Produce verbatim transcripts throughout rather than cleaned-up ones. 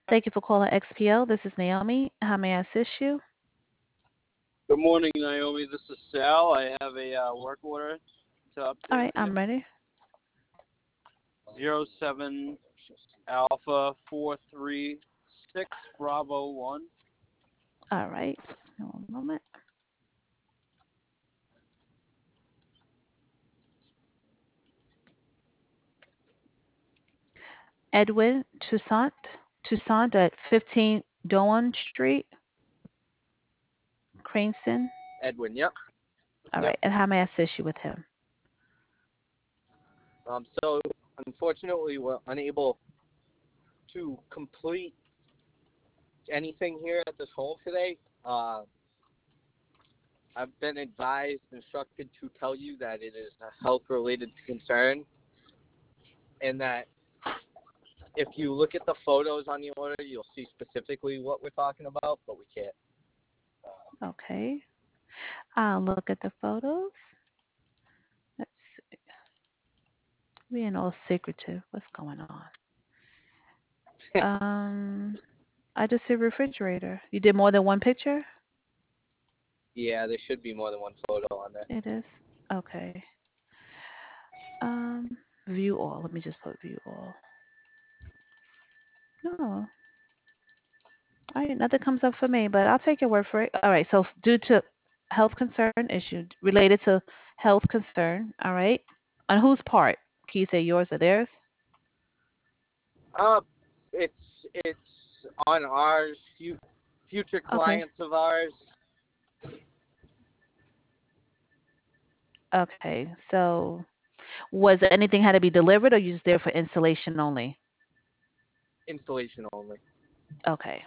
Thank you for calling X P L. This is Naomi. How may I assist you? Good morning, Naomi. This is Sal. I have a uh, work order to All update right, for you. I'm ready. Zero seven Alpha four three six Bravo one. All right. One moment. Edwin Toussaint. Toussaint at fifteen Doan Street, Cranston. Edwin. Yep. All Yep. right. And how may I assist you with him? Um. So unfortunately, we're unable to complete anything here at this home today. Uh, I've been advised, instructed to tell you that it is a health-related concern, and that if you look at the photos on the order, you'll see specifically what we're talking about, but we can't. Okay. I'll look at the photos. Let's see. Being all secretive. What's going on? Um, I just see refrigerator. You did more than one picture? Yeah, there should be more than one photo on there. It is. Okay. Um, view all. Let me just put view all. No. All right, nothing comes up for me, but I'll take your word for it. All right, so due to health concern issue related to health concern, all right. On whose part? Can you say yours or theirs? Uh, it's it's on ours, fu- future Okay. clients of ours. Okay. So was anything had to be delivered or you just there for installation only? Installation only. Okay.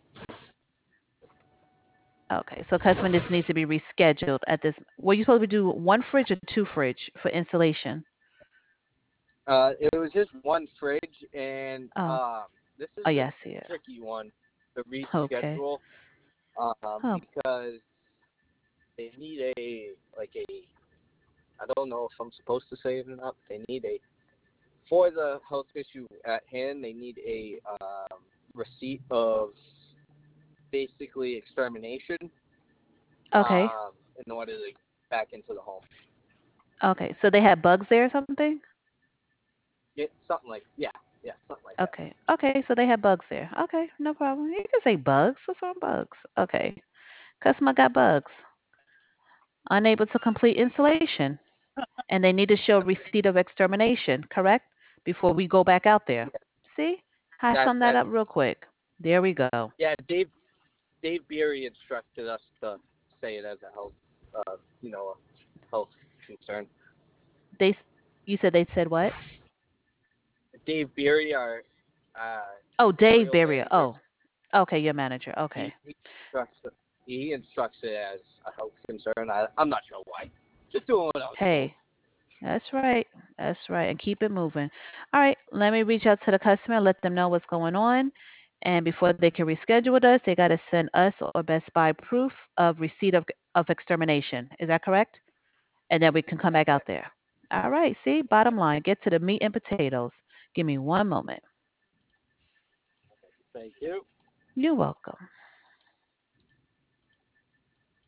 Okay. So customer just needs to be rescheduled at this. Were you supposed to do one fridge or two fridge for installation? Uh, it was just one fridge, and Oh. um, this is Oh a yeah, I see it. tricky one to Okay. reschedule, um, Oh. because they need a like a I don't know if I'm supposed to say it or not. They need a for the health issue at hand. They need a um, receipt of basically extermination Okay. um, in order to get back into the home. Okay. So they had bugs there or something? Yeah, something like yeah, yeah, something like that. Okay. Okay, so they have bugs there. Okay, no problem. You can say bugs. What's wrong bugs? Okay. Customer got bugs. Unable to complete installation. And they need to show receipt of extermination, correct? Before we go back out there. Yeah, See? I that summed that that up real quick. There we go. yeah. Dave Dave Beery instructed us to say it as a health, uh, you know, a health concern. They you said they said what? Dave Beery, our uh, Oh, Dave janitorial Barrier. manager, Oh. Okay, your manager. he, Okay. he instructs he instructs it as a health concern. I, I'm not sure why. Just doing what I was told. Hey, that's right. That's right. And keep it moving. All right. Let me reach out to the customer, let them know what's going on. And before they can reschedule with us, they got to send us or Best Buy proof of receipt of, of extermination. Is that correct? And then we can come That's back out it. there. All right. See, bottom line, get to the meat and potatoes. Give me one moment. Thank you. You're welcome.